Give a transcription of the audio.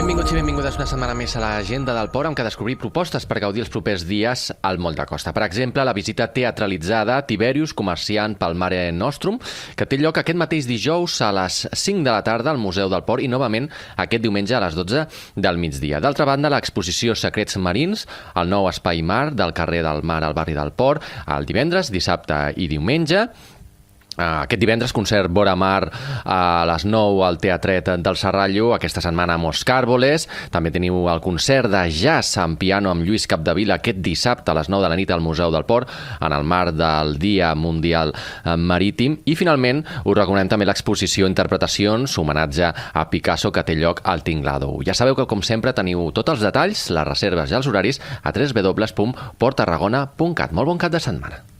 Benvinguts i benvingudes una setmana més a l'Agenda del Port, amb què descobrir propostes per gaudir els propers dies al Moll de Costa. Per exemple, la visita teatralitzada Tiberius, comerciant pel Mare Nostrum, que té lloc aquest mateix dijous a les 5 de la tarda al Museu del Port i novament aquest diumenge a les 12 del migdia. D'altra banda, l'exposició Secrets Marins, el nou espai mar del carrer del Mar al barri del Port, el divendres, dissabte i diumenge. Aquest divendres, concert Vora Mar a les 9 al Teatret del Serrallo, aquesta setmana a Moscàrboles. També teniu el concert de jazz en piano amb Lluís Capdevila aquest dissabte a les 9 de la nit al Museu del Port, en el marc del Dia Mundial Marítim. I finalment us recomanem també l'exposició Interpretacions, homenatge a Picasso, que té lloc al Tinglado. Ja sabeu que, com sempre, teniu tots els detalls, les reserves i els horaris a www.porttarragona.cat. Molt bon cap de setmana.